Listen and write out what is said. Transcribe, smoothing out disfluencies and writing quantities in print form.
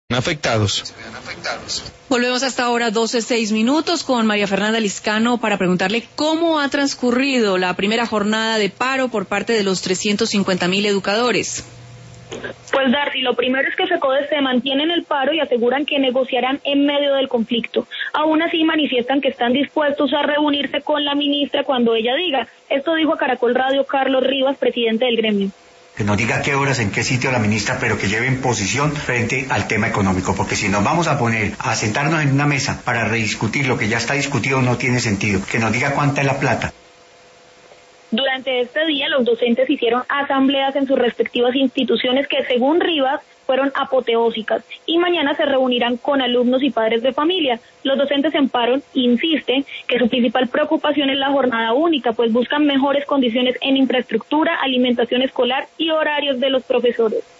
afectados. Volvemos hasta ahora 12:06 con María Fernanda Liscano para preguntarle cómo ha transcurrido la primera jornada de paro por parte de los 350.000 educadores. Pues Darcy, lo primero es que FECODES se mantiene en el paro y aseguran que negociarán en medio del conflicto. Aún así manifiestan que están dispuestos a reunirse con la ministra cuando ella diga. Esto dijo a Caracol Radio Carlos Rivas, presidente del gremio. Que nos diga qué horas, en qué sitio la ministra, pero que lleve en posición frente al tema económico, porque si nos vamos a poner a sentarnos en una mesa para rediscutir lo que ya está discutido no tiene sentido. Que nos diga cuánta es la plata. Durante este día, los docentes hicieron asambleas en sus respectivas instituciones que, según Rivas, fueron apoteósicas y mañana se reunirán con alumnos y padres de familia. Los docentes en paro insisten que su principal preocupación es la jornada única, pues buscan mejores condiciones en infraestructura, alimentación escolar y horarios de los profesores.